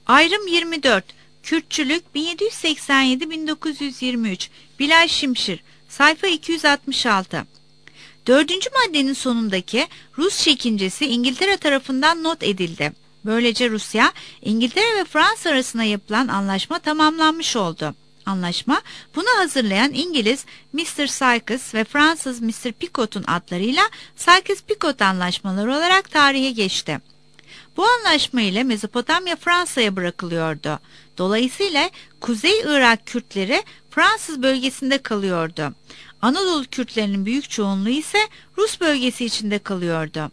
Ayrım 24. Kürtçülük 1787-1923. Bilal Şimşir. Sayfa 266. Dördüncü maddenin sonundaki Rus çekincesi İngiltere tarafından not edildi. Böylece Rusya, İngiltere ve Fransa arasında yapılan anlaşma tamamlanmış oldu. Anlaşma, bunu hazırlayan İngiliz Mr. Sykes ve Fransız Mr. Picot'un adlarıyla Sykes-Picot anlaşmaları olarak tarihe geçti. Bu anlaşma ile Mezopotamya Fransa'ya bırakılıyordu. Dolayısıyla Kuzey Irak Kürtleri Fransız bölgesinde kalıyordu. Anadolu Kürtlerinin büyük çoğunluğu ise Rus bölgesi içinde kalıyordu.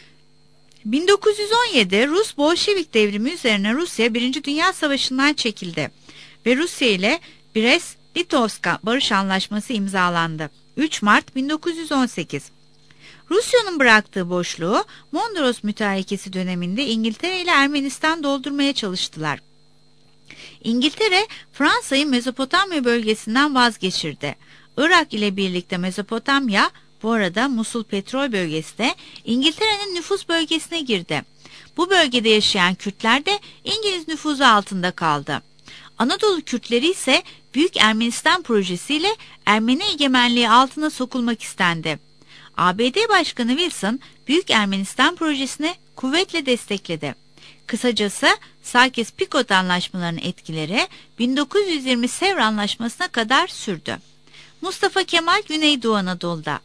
1917 Rus Bolşevik devrimi üzerine Rusya 1. Dünya Savaşı'ndan çekildi ve Rusya ile Brest-Litovsk Barış Anlaşması imzalandı. 3 Mart 1918. Rusya'nın bıraktığı boşluğu Mondros Mütarekesi döneminde İngiltere ile Ermenistan doldurmaya çalıştılar. İngiltere, Fransa'yı Mezopotamya bölgesinden vazgeçirdi. Irak ile birlikte Mezopotamya, bu arada Musul petrol bölgesi de İngiltere'nin nüfus bölgesine girdi. Bu bölgede yaşayan Kürtler de İngiliz nüfuzu altında kaldı. Anadolu Kürtleri ise Büyük Ermenistan projesiyle Ermeni egemenliği altına sokulmak istendi. ABD Başkanı Wilson, Büyük Ermenistan projesini kuvvetle destekledi. Kısacası Sykes-Picot anlaşmalarının etkileri 1920 Sevr Anlaşması'na kadar sürdü. Mustafa Kemal Güneydoğu Anadolu'da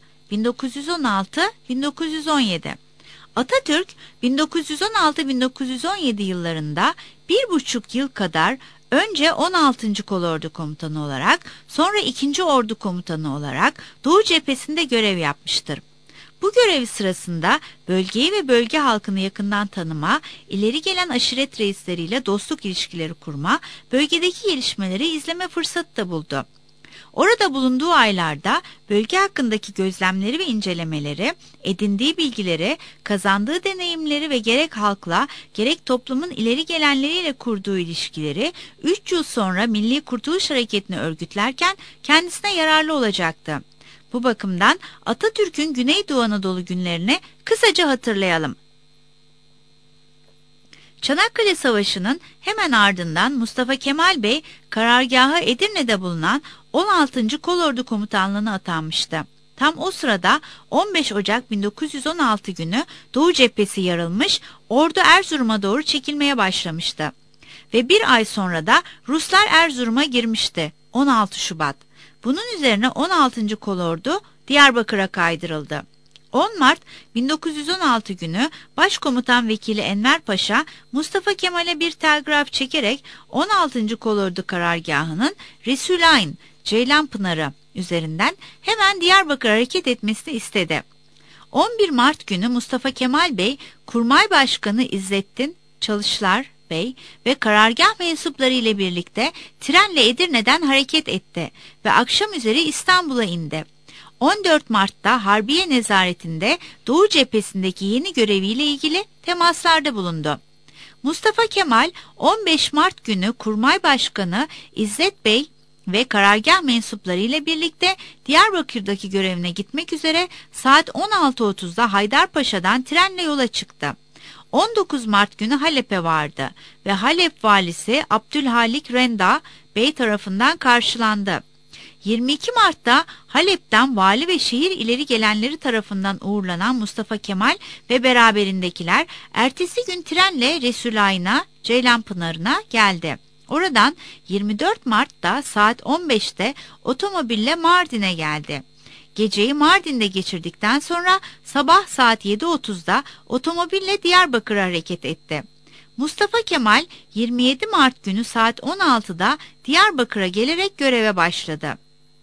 1916-1917. Atatürk 1916-1917 yıllarında 1,5 yıl kadar önce 16. Kolordu Komutanı olarak, sonra 2. Ordu Komutanı olarak Doğu cephesinde görev yapmıştır. Bu görevi sırasında bölgeyi ve bölge halkını yakından tanıma, ileri gelen aşiret reisleriyle dostluk ilişkileri kurma, bölgedeki gelişmeleri izleme fırsatı da buldu. Orada bulunduğu aylarda bölge hakkındaki gözlemleri ve incelemeleri, edindiği bilgileri, kazandığı deneyimleri ve gerek halkla gerek toplumun ileri gelenleriyle kurduğu ilişkileri 3 yıl sonra Milli Kurtuluş Hareketi'ni örgütlerken kendisine yararlı olacaktı. Bu bakımdan Atatürk'ün Güneydoğu Anadolu günlerini kısaca hatırlayalım. Çanakkale Savaşı'nın hemen ardından Mustafa Kemal Bey karargahı Edirne'de bulunan 16. Kolordu Komutanlığı'na atanmıştı. Tam o sırada 15 Ocak 1916 günü Doğu cephesi yarılmış, ordu Erzurum'a doğru çekilmeye başlamıştı. Ve bir ay sonra da Ruslar Erzurum'a girmişti. 16 Şubat. Bunun üzerine 16. Kolordu Diyarbakır'a kaydırıldı. 10 Mart 1916 günü Başkomutan Vekili Enver Paşa, Mustafa Kemal'e bir telgraf çekerek 16. Kolordu karargahının Resulayn, Ceylanpınarı üzerinden hemen Diyarbakır hareket etmesini istedi. 11 Mart günü Mustafa Kemal Bey, Kurmay Başkanı İzzettin Çalışlar Bey ve karargah mensupları ile birlikte trenle Edirne'den hareket etti ve akşam üzeri İstanbul'a indi. 14 Mart'ta Harbiye Nezaretinde Doğu cephesindeki yeni göreviyle ilgili temaslarda bulundu. Mustafa Kemal 15 Mart günü Kurmay Başkanı İzzet Bey ve karargah mensupları ile birlikte Diyarbakır'daki görevine gitmek üzere saat 16.30'da Haydarpaşa'dan trenle yola çıktı. 19 Mart günü Halep'e vardı ve Halep valisi Abdülhalik Renda Bey tarafından karşılandı. 22 Mart'ta Halep'ten vali ve şehir ileri gelenleri tarafından uğurlanan Mustafa Kemal ve beraberindekiler ertesi gün trenle Resulayn'a, Ceylanpınarı'na geldi. Oradan 24 Mart'ta saat 15'te otomobille Mardin'e geldi. Geceyi Mardin'de geçirdikten sonra sabah saat 7.30'da otomobille Diyarbakır'a hareket etti. Mustafa Kemal 27 Mart günü saat 16'da Diyarbakır'a gelerek göreve başladı.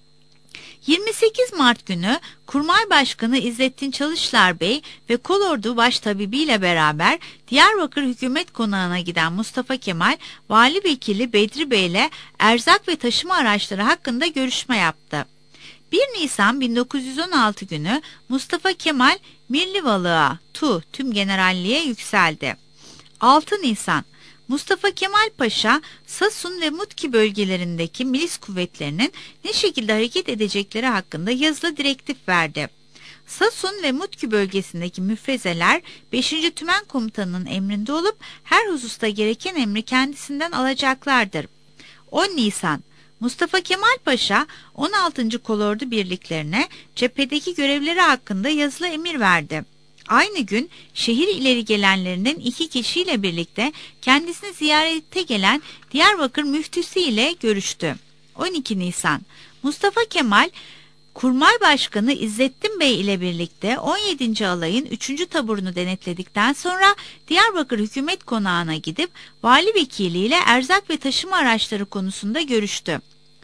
28 Mart günü Kurmay Başkanı İzzettin Çalışlar Bey ve Kolordu Baştabibi ile beraber Diyarbakır Hükümet Konağı'na giden Mustafa Kemal, Vali Vekili Bedri Bey ile erzak ve taşıma araçları hakkında görüşme yaptı. 1 Nisan 1916 günü Mustafa Kemal Mirlivalık'a Tümgeneralliğe yükseldi. 6 Nisan Mustafa Kemal Paşa, Sasun ve Mutki bölgelerindeki milis kuvvetlerinin ne şekilde hareket edecekleri hakkında yazılı direktif verdi. Sasun ve Mutki bölgesindeki müfrezeler 5. Tümen Komutanı'nın emrinde olup her hususta gereken emri kendisinden alacaklardır. 10 Nisan Mustafa Kemal Paşa 16. Kolordu birliklerine cephedeki görevleri hakkında yazılı emir verdi. Aynı gün şehir ileri gelenlerinden 2 kişiyle birlikte kendisini ziyarete gelen Diyarbakır müftüsü ile görüştü. 12 Nisan Mustafa Kemal Kurmay Başkanı İzzettin Bey ile birlikte 17. Alayın 3. taburunu denetledikten sonra Diyarbakır Hükümet Konağı'na gidip vali vekiliyle erzak ve taşıma araçları konusunda görüştü.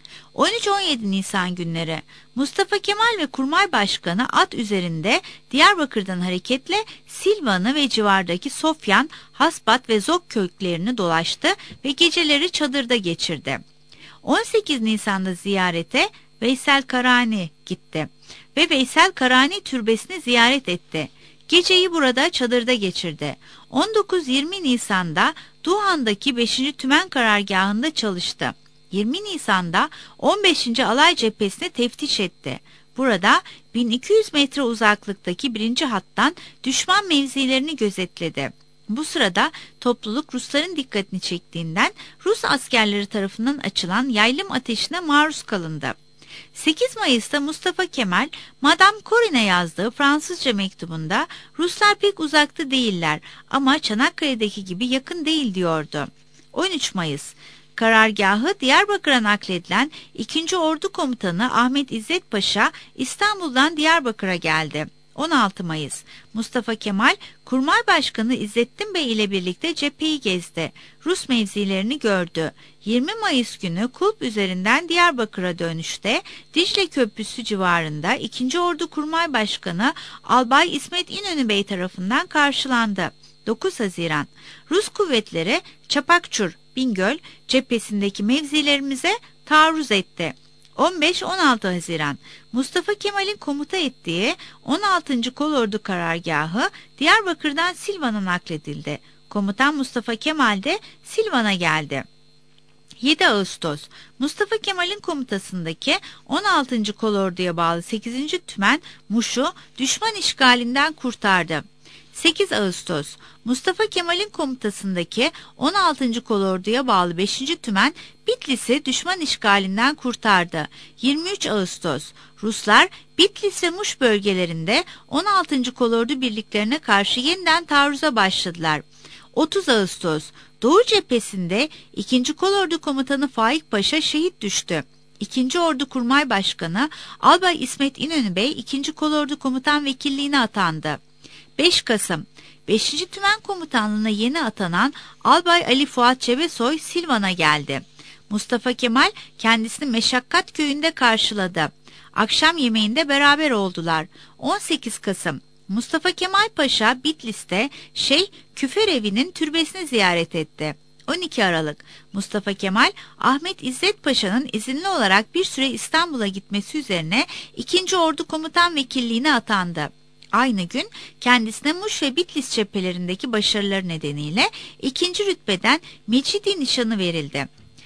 13-17 Nisan günleri Mustafa Kemal ve Kurmay Başkanı at üzerinde Diyarbakır'dan hareketle Silvan'ı ve civardaki Sofyan, Hasbat ve Zok köylerini dolaştı ve geceleri çadırda geçirdi. 18 Nisan'da ziyarete Veysel Karani gitti ve Veysel Karani türbesini ziyaret etti. Geceyi burada çadırda geçirdi. 19-20 Nisan'da Duhan'daki 5. Tümen karargahında çalıştı. 20 Nisan'da 15. Alay cephesini teftiş etti. Burada 1200 metre uzaklıktaki 1. hattan düşman mevzilerini gözetledi. Bu sırada topluluk Rusların dikkatini çektiğinden Rus askerleri tarafından açılan yaylım ateşine maruz kalındı. 8 Mayıs'ta Mustafa Kemal, Madame Corin'e yazdığı Fransızca mektubunda Ruslar pek uzakta değiller ama Çanakkale'deki gibi yakın değil diyordu. 13 Mayıs Karargahı Diyarbakır'a nakledilen 2. Ordu Komutanı Ahmet İzzet Paşa İstanbul'dan Diyarbakır'a geldi. 16 Mayıs Mustafa Kemal, Kurmay Başkanı İzzettin Bey ile birlikte cepheyi gezdi. Rus mevzilerini gördü. 20 Mayıs günü Kulp üzerinden Diyarbakır'a dönüşte Dicle Köprüsü civarında 2. Ordu Kurmay Başkanı Albay İsmet İnönü Bey tarafından karşılandı. 9 Haziran Rus kuvvetleri Çapakçur, Bingöl cephesindeki mevzilerimize taarruz etti. 15-16 Haziran Mustafa Kemal'in komuta ettiği 16. Kolordu karargahı Diyarbakır'dan Silvan'a nakledildi. Komutan Mustafa Kemal de Silvan'a geldi. 7 Ağustos Mustafa Kemal'in komutasındaki 16. Kolordu'ya bağlı 8. Tümen Muş'u düşman işgalinden kurtardı. 8 Ağustos Mustafa Kemal'in komutasındaki 16. Kolordu'ya bağlı 5. Tümen Bitlis'i düşman işgalinden kurtardı. 23 Ağustos Ruslar Bitlis ve Muş bölgelerinde 16. Kolordu birliklerine karşı yeniden taarruza başladılar. 30 Ağustos Doğu cephesinde 2. Kolordu Komutanı Faik Paşa şehit düştü. 2. Ordu Kurmay Başkanı Albay İsmet İnönü Bey 2. Kolordu Komutan Vekilliğine atandı. 5 Kasım 5. Tümen Komutanlığı'na yeni atanan Albay Ali Fuat Çebesoy Silvan'a geldi. Mustafa Kemal kendisini Meşakkat köyünde karşıladı. Akşam yemeğinde beraber oldular. 18 Kasım Mustafa Kemal Paşa Bitlis'te Küferevi'nin türbesini ziyaret etti. 12 Aralık Mustafa Kemal, Ahmet İzzet Paşa'nın izinli olarak bir süre İstanbul'a gitmesi üzerine 2. Ordu Komutan Vekilliğine atandı. Aynı gün kendisine Muş ve Bitlis cephelerindeki başarıları nedeniyle 2. rütbeden Mecidi nişanı verildi.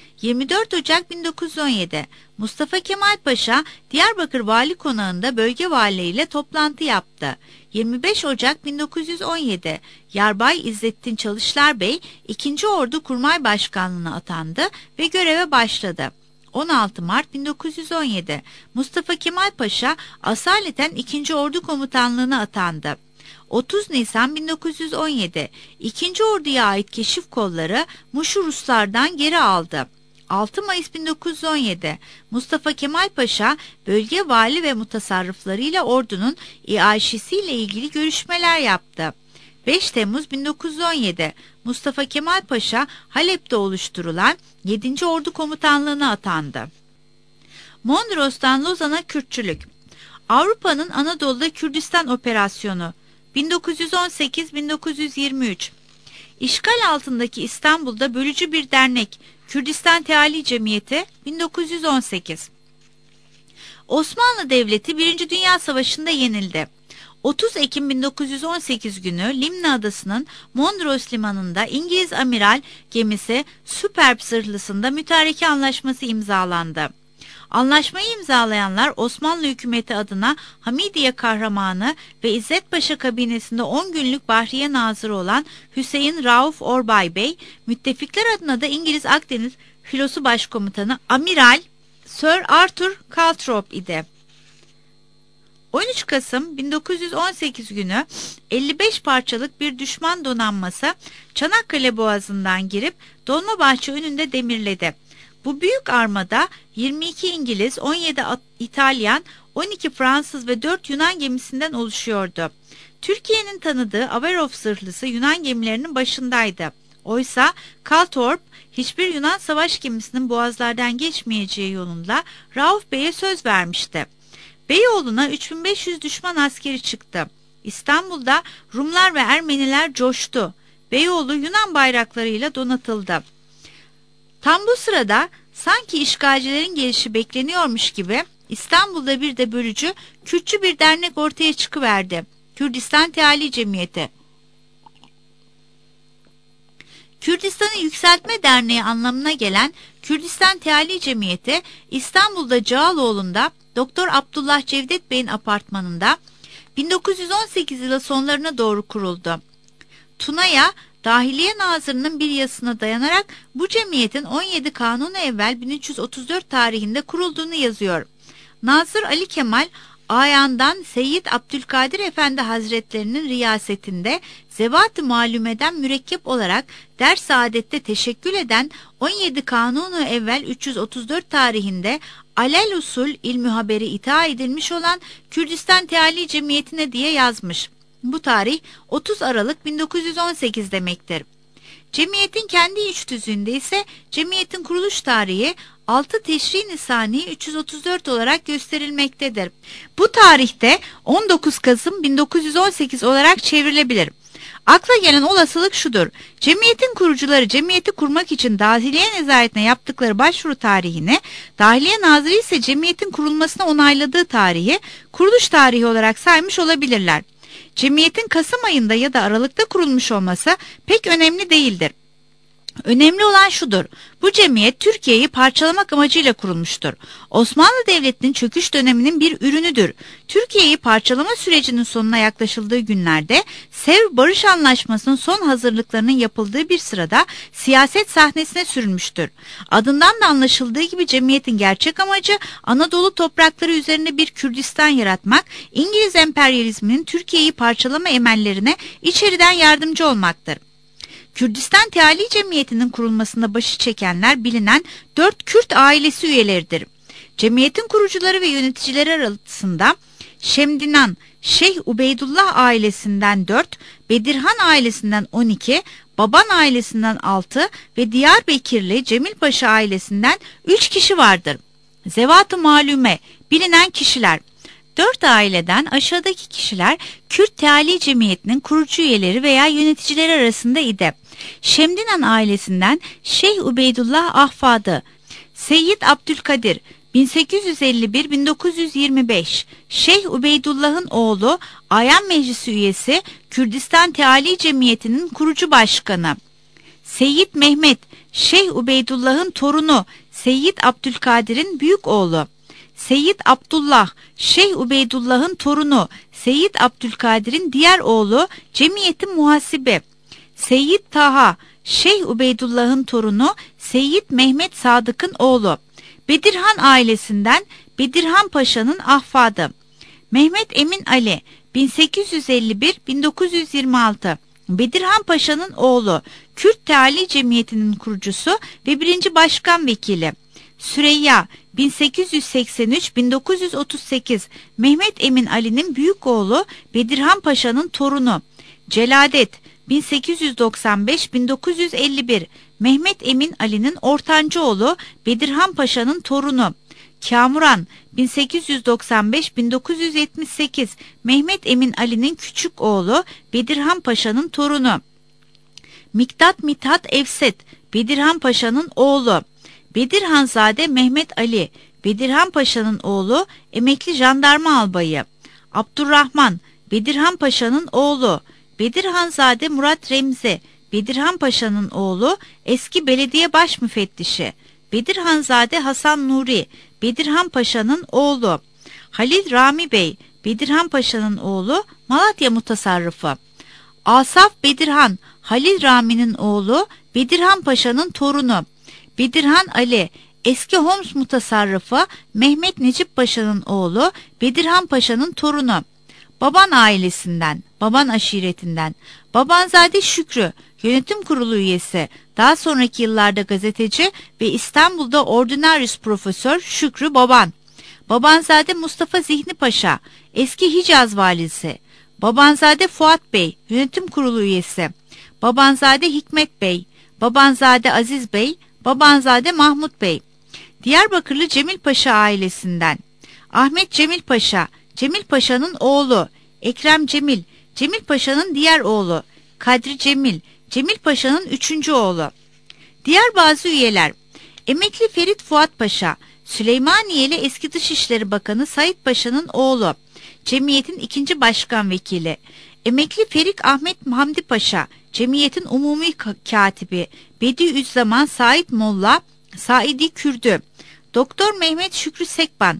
24 Ocak 1917 Mustafa Kemal Paşa Diyarbakır Vali Konağı'nda bölge valileriyle toplantı yaptı. 25 Ocak 1917 Yarbay İzzettin Çalışlar Bey 2. Ordu Kurmay Başkanlığı'na atandı ve göreve başladı. 16 Mart 1917 Mustafa Kemal Paşa asaleten 2. Ordu Komutanlığı'na atandı. 30 Nisan 1917 2. Ordu'ya ait keşif kolları Muş'u Ruslardan geri aldı. 6 Mayıs 1917 Mustafa Kemal Paşa bölge vali ve mutasarrıflarıyla ordunun iaşesiyle ilgili görüşmeler yaptı. 5 Temmuz 1917 Mustafa Kemal Paşa Halep'te oluşturulan 7. Ordu Komutanlığı'na atandı. Mondros'tan Lozan'a Kürtçülük. Avrupa'nın Anadolu'da Kürdistan Operasyonu 1918-1923. İşgal altındaki İstanbul'da bölücü bir dernek Kürdistan Teali Cemiyeti 1918. Osmanlı Devleti 1. Dünya Savaşı'nda yenildi. 30 Ekim 1918 günü Limna Adası'nın Mondros Limanı'nda İngiliz amiral gemisi Superb zırhlısında mütareke anlaşması imzalandı. Anlaşmayı imzalayanlar Osmanlı hükümeti adına Hamidiye Kahramanı ve İzzet Paşa kabinesinde 10 günlük Bahriye Nazırı olan Hüseyin Rauf Orbay Bey, müttefikler adına da İngiliz Akdeniz Filosu Başkomutanı Amiral Sir Arthur Calthrop idi. 13 Kasım 1918 günü 55 parçalık bir düşman donanması Çanakkale Boğazı'ndan girip Dolmabahçe önünde demirledi. Bu büyük armada 22 İngiliz, 17 İtalyan, 12 Fransız ve 4 Yunan gemisinden oluşuyordu. Türkiye'nin tanıdığı Averof zırhlısı Yunan gemilerinin başındaydı. Oysa Calthorp hiçbir Yunan savaş gemisinin boğazlardan geçmeyeceği yolunda Rauf Bey'e söz vermişti. Beyoğlu'na 3500 düşman askeri çıktı. İstanbul'da Rumlar ve Ermeniler coştu. Beyoğlu Yunan bayraklarıyla donatıldı. Tam bu sırada sanki işgalcilerin gelişi bekleniyormuş gibi İstanbul'da bir de bölücü, Kürtçü bir dernek ortaya çıkıverdi. Kürdistan Teali Cemiyeti. Kürdistan'ı Yükseltme Derneği anlamına gelen Kürdistan Teali Cemiyeti, İstanbul'da Cağaloğlu'nda Doktor Abdullah Cevdet Bey'in apartmanında 1918 yılı sonlarına doğru kuruldu. Tuna'ya Dahiliye Nazırı'nın bir yazısına dayanarak bu cemiyetin 17 Kanunu evvel 1334 tarihinde kurulduğunu yazıyor. Nazır Ali Kemal Ayan'dan Seyyid Abdülkadir Efendi Hazretlerinin riyasetinde zevat-ı malumeden mürekkep olarak ders saadette teşekkül eden 17 Kanunu evvel 334 tarihinde alel usul ilmü haberi ita edilmiş olan Kürdistan Teali Cemiyeti'ne diye yazmış. Bu tarih 30 Aralık 1918 demektir. Cemiyetin kendi iç tüzüğünde ise cemiyetin kuruluş tarihi 6 Teşrin Nisani 334 olarak gösterilmektedir. Bu tarihte 19 Kasım 1918 olarak çevrilebilir. Akla gelen olasılık şudur: cemiyetin kurucuları cemiyeti kurmak için Dahiliye Nezaretine yaptıkları başvuru tarihini, Dahiliye Nazırı ise cemiyetin kurulmasına onayladığı tarihi kuruluş tarihi olarak saymış olabilirler. Cemiyetin Kasım ayında ya da Aralık'ta kurulmuş olması pek önemli değildir. Önemli olan şudur: bu cemiyet Türkiye'yi parçalamak amacıyla kurulmuştur. Osmanlı Devleti'nin çöküş döneminin bir ürünüdür. Türkiye'yi parçalama sürecinin sonuna yaklaşıldığı günlerde Sevr Barış Anlaşması'nın son hazırlıklarının yapıldığı bir sırada siyaset sahnesine sürülmüştür. Adından da anlaşıldığı gibi cemiyetin gerçek amacı Anadolu toprakları üzerinde bir Kürdistan yaratmak, İngiliz emperyalizminin Türkiye'yi parçalama emellerine içeriden yardımcı olmaktır. Kürdistan Teali Cemiyeti'nin kurulmasında başı çekenler bilinen 4 Kürt ailesi üyeleridir. Cemiyetin kurucuları ve yöneticileri arasında Şemdinan, Şeyh Ubeydullah ailesinden 4, Bedirhan ailesinden 12, Baban ailesinden 6 ve Diyarbakırlı Cemil Paşa ailesinden 3 kişi vardır. Zevat-ı malume, bilinen kişiler. 4 aileden aşağıdaki kişiler Kürt Teali Cemiyeti'nin kurucu üyeleri veya yöneticileri arasında idi. Şemdinan ailesinden Şeyh Ubeydullah Ahfadı, Seyyid Abdülkadir 1851-1925, Şeyh Ubeydullah'ın oğlu, Ayan Meclisi üyesi, Kürdistan Teali Cemiyeti'nin kurucu başkanı. Seyyid Mehmet, Şeyh Ubeydullah'ın torunu, Seyyid Abdülkadir'in büyük oğlu. Seyyid Abdullah, Şeyh Ubeydullah'ın torunu, Seyyid Abdülkadir'in diğer oğlu, cemiyetin muhasibi. Seyyid Taha, Şeyh Ubeydullah'ın torunu, Seyyid Mehmet Sadık'ın oğlu. Bedirhan ailesinden Bedirhan Paşa'nın ahfadı. Mehmet Emin Ali, 1851-1926, Bedirhan Paşa'nın oğlu, Kürt Teali Cemiyeti'nin kurucusu ve 1. Başkan Vekili. Süreyya, 1883-1938, Mehmet Emin Ali'nin büyük oğlu, Bedirhan Paşa'nın torunu. Celadet, 1895-1951, Mehmet Emin Ali'nin ortancı oğlu, Bedirhan Paşa'nın torunu. Kamuran, 1895-1978, Mehmet Emin Ali'nin küçük oğlu, Bedirhan Paşa'nın torunu. Miktat Mithat Evset, Bedirhan Paşa'nın oğlu. Bedirhanzade Mehmet Ali, Bedirhan Paşa'nın oğlu, emekli jandarma albayı. Abdurrahman, Bedirhan Paşa'nın oğlu. Bedirhanzade Murat Remzi, Bedirhan Paşa'nın oğlu, eski belediye baş müfettişi. Bedirhanzade Hasan Nuri, Bedirhan Paşa'nın oğlu. Halil Rami Bey, Bedirhan Paşa'nın oğlu, Malatya mutasarrıfı. Asaf Bedirhan, Halil Rami'nin oğlu, Bedirhan Paşa'nın torunu. Bedirhan Ali, eski Homs mutasarrıfı, Mehmet Necip Paşa'nın oğlu, Bedirhan Paşa'nın torunu. Baban ailesinden, baban aşiretinden. Babanzade Şükrü, yönetim kurulu üyesi, daha sonraki yıllarda gazeteci ve İstanbul'da ordinarius profesör Şükrü Baban. Babanzade Mustafa Zihni Paşa, eski Hicaz valisi. Babanzade Fuat Bey, yönetim kurulu üyesi. Babanzade Hikmet Bey, Babanzade Aziz Bey, Babanzade Mahmut Bey. Diyarbakırlı Cemil Paşa ailesinden. Ahmet Cemil Paşa, Cemil Paşa'nın oğlu. Ekrem Cemil, Cemil Paşa'nın diğer oğlu. Kadri Cemil, Cemil Paşa'nın 3. oğlu. Diğer bazı üyeler: Emekli Ferit Fuat Paşa, Süleymaniyeli eski Dışişleri Bakanı Said Paşa'nın oğlu. Cemiyetin 2. başkan vekili. Emekli Ferik Ahmet Hamdi Paşa, Cemiyetin umumi katibi. Bediüzzaman Said Molla, Saidi Kürdü. Doktor Mehmet Şükrü Sekban,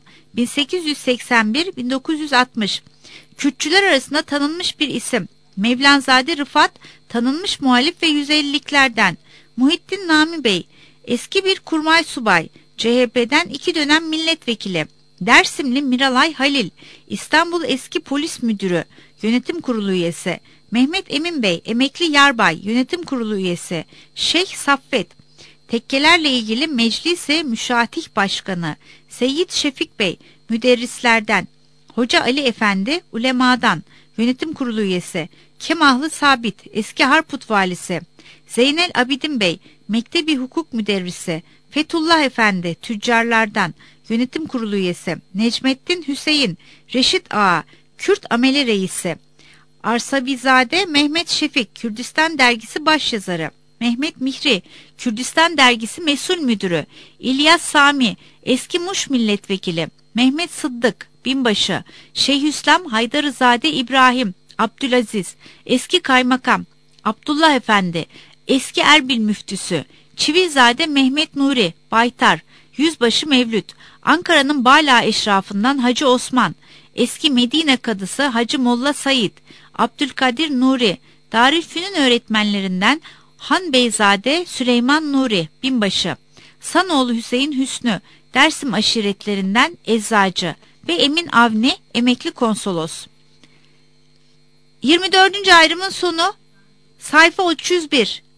1881-1960. Kürtçüler arasında tanınmış bir isim. Mevlanzade Rıfat, tanınmış muhalif ve 150'liklerden. Muhittin Nami Bey, eski bir kurmay subay, CHP'den 2 dönem milletvekili. Dersimli Miralay Halil, İstanbul eski polis müdürü, yönetim kurulu üyesi. Mehmet Emin Bey, emekli yarbay, yönetim kurulu üyesi. Şeyh Saffet, tekkelerle ilgili meclise müşatih başkanı. Seyyid Şefik Bey, müderrislerden. Hoca Ali Efendi, ulemadan, yönetim kurulu üyesi. Kemahlı Sabit, eski Harput valisi. Zeynel Abidin Bey, mektebi hukuk müderrisi. Fethullah Efendi, tüccarlardan, yönetim kurulu üyesi. Necmettin Hüseyin, Reşit Ağa, Kürt ameli reisi. Arsabizade Mehmet Şefik, Kürdistan dergisi başyazarı. Mehmet Mihri, Kürdistan dergisi mesul müdürü. İlyas Sami, eski Muş milletvekili. Mehmet Sıddık, binbaşı. Şeyhüslam Haydarızade İbrahim, Abdülaziz, eski kaymakam. Abdullah Efendi, eski Erbil müftüsü. Çivilzade Mehmet Nuri, baytar. Yüzbaşı Mevlüt, Ankara'nın Bala eşrafından Hacı Osman. Eski Medine kadısı Hacı Molla Said. Abdülkadir Nuri, Darülfünun öğretmenlerinden Han Beyzade Süleyman Nuri, binbaşı. Sanoğlu Hüseyin Hüsnü, Dersim aşiretlerinden eczacı ve Emin Avni, emekli konsolos. 24. ayrımın sonu, sayfa 301.